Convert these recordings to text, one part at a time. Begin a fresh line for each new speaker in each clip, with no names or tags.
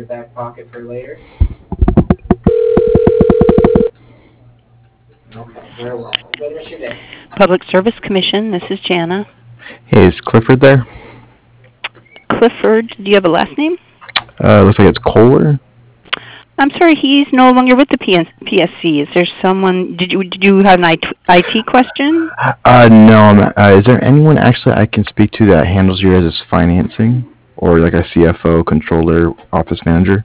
back pocket for later. Okay, very well. Enjoy the rest of your day.
Public Service Commission, this is Jana.
Hey, is Clifford there?
Clifford, do you have a last name?
Looks like it's Kohler.
I'm sorry, he's no longer with the PSC. Is there someone, did you have an IT question?
No. Is there anyone actually I can speak to that handles your guys' financing? Or like a CFO, controller, office manager?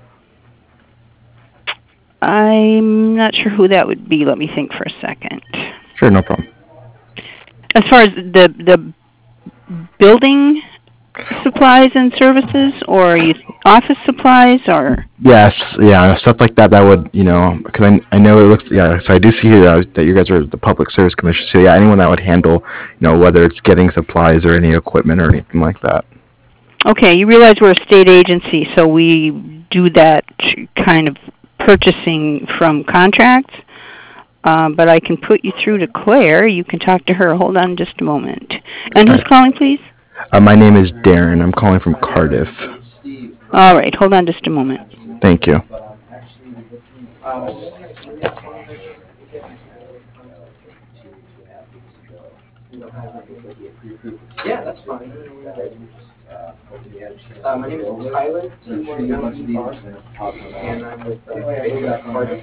I'm not sure who that would be. Let me think for a second.
Sure, no problem.
As far as the building supplies and services, or office supplies, or?
Yes, yeah, stuff like that. That would, because I know it looks, yeah. So I do see here that you guys are the Public Service Commission. So yeah, anyone that would handle, whether it's getting supplies or any equipment or anything like that.
Okay, you realize we're a state agency, so we do that kind of purchasing from contracts. But I can put you through to Claire. You can talk to her. Hold on just a moment. And who's calling, please?
My name is Darren. I'm calling from Cardiff.
All right, hold on just a moment.
Thank you.
Yeah, that's fine. My name is Tyler, and I'm with Cardiff.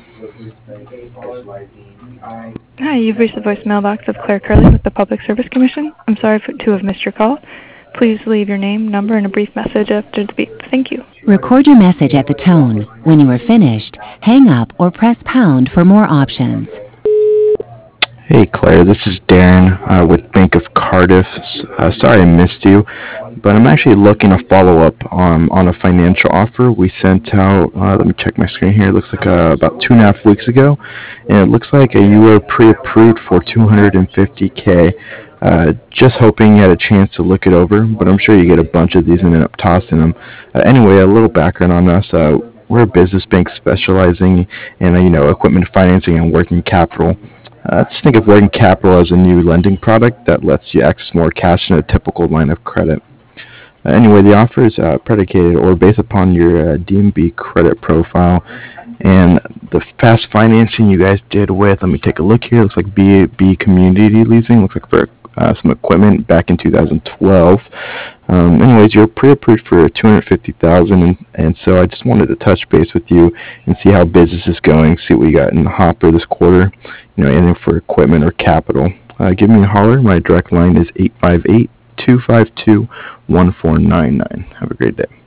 Hi, you've reached the voicemail box of Claire Curley with the Public Service Commission. I'm sorry to have missed your call. Please leave your name, number, and a brief message after the beep. Thank you.
Record your message at the tone. When you are finished, hang up or press pound for more options.
Hey Claire, this is Darren with Bank of Cardiff. Sorry I missed you, but I'm actually looking to follow up on a financial offer we sent out. Let me check my screen here. It looks like about 2.5 weeks ago, and it looks like you were pre-approved for $250K. Just hoping you had a chance to look it over, but I'm sure you get a bunch of these and end up tossing them. Anyway, a little background on us. We're a business bank specializing in equipment financing and working capital. Just think of working capital as a new lending product that lets you access more cash than a typical line of credit. Anyway, the offer is predicated or based upon your DMB credit profile, and the fast financing you guys did with, let me take a look here, looks like B Community Leasing, looks like for some equipment back in 2012. Anyways, you're pre-approved for $250,000, and so I just wanted to touch base with you and see how business is going, see what you got in the hopper this quarter, anything for equipment or capital. Give me a holler. My direct line is 858-252-1499. Have a great day.